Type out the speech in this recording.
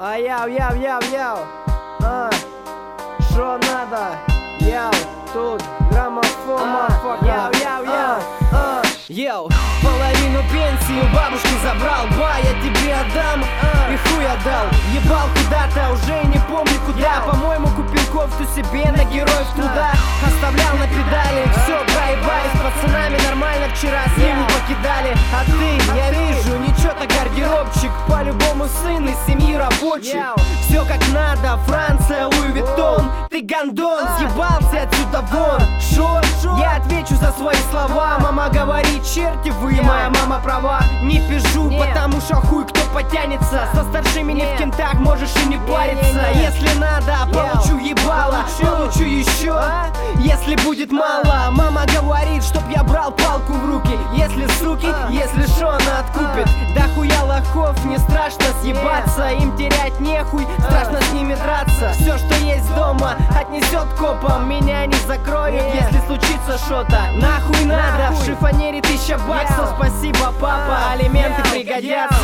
Яу, шо надо? Яу, тут граммофон, Йоу, половину пенсии у бабушки забрал. Ба, я тебе отдам, и хуй отдал. Ебал куда-то, уже и не помню куда. По-моему, купил кофту себе на героев труда. Оставлял на педали, все, проебали. С пацанами нормально вчера сливу покидали. А ты, я вижу, ничего так гардеробчик. По-любому сын из семьи рабочих. Все как надо, Франция, Луи Виттон. Ты гандон, съебался отсюда вон. Шо? Я отвечу за свои слова. Мама говорит, черти вы, моя мама права. Не пижу, потому что хуй кто потянется. Со старшими не в кентах можешь и не париться. Если надо, получу ебало, получу еще, если будет мало. Мама говорит, чтоб я брал палку в руки. Если суки, если шо, она откупит. Да хуя лохов, не страшно съебаться. Им терять нехуй, страшно с ними драться. Все, что есть дома, отнесет копам. Меня не закроют, если случится что-то. Нахуй надо, в шифонере 1000 баксов. Спасибо, папа, алименты пригодятся.